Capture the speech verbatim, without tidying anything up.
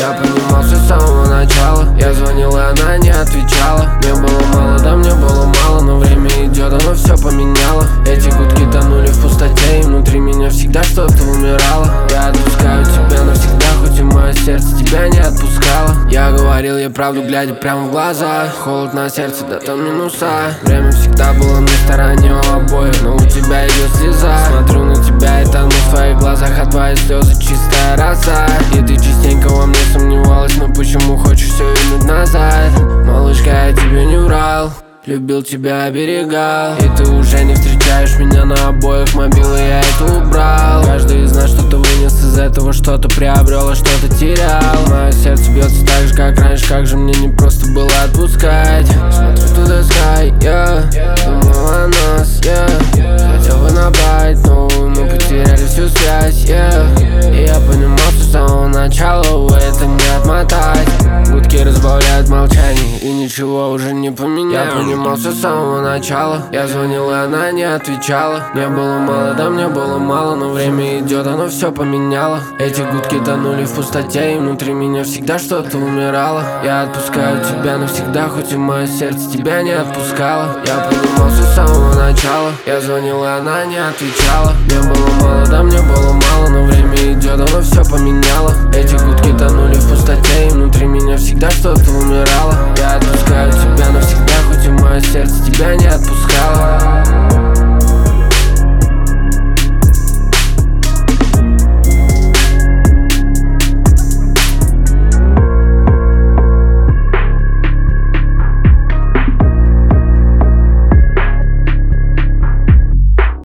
Я понимал все с самого начала. Я звонил, и она не отвечала. Мне было мало, да мне было мало. Но время идет, оно все поменяло. Эти гудки тонули в пустоте, и внутри меня всегда что-то умирало. Я отпускаю тебя навсегда, хоть и мое сердце тебя не отпускало. Я говорил ей правду, глядя прямо в глаза. Холод на сердце, да там минуса. Время всегда было на стороне у обоих, но у тебя идет слеза. Смотрю на тебя и тону в твоих глазах, а твои слезы чистая роса. И ты частенько во мне сомневалась, но почему хочешь все вернуть назад? Малышка, я тебе не врал, любил тебя, оберегал. И ты уже не встречаешь меня на обоих мобилы, я это убрал. Каждый из нас что-то вынес из этого, что-то приобрел, а что-то терял. Мое сердце бьется так же, как раньше, как же мне не просто было отпускать. Смотрю туда sky, yeah. Думал о нас, yeah. Хотел бы набрать новую, мы потеряли всю связь, yeah. И я понимал, что с самого начала, увы, это не отмотать. Гудки разбавляют молчание, и ничего уже не поменял. Я понимал все с самого начала. Я звонил, и она не отвечала. Мне было мало, да мне было мало. Но время идет, оно все поменяло. Эти гудки тонули в пустоте, и внутри меня всегда что-то умирало. Я отпускаю тебя навсегда, хоть и мое сердце тебя не отпускало. Я понимал все с самого начала. Я звонил, и она не отвечала. Мне было мало, да мне было мало. Но время идет,